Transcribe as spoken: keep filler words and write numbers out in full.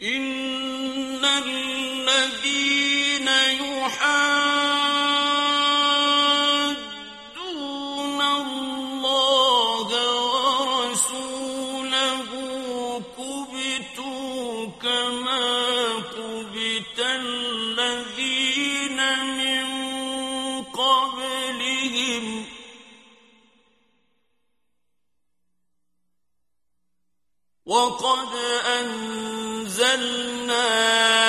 إن الذين يحادون الله ورسوله كبتوا كما كبت الذين من قبلهم وقد أنزلنا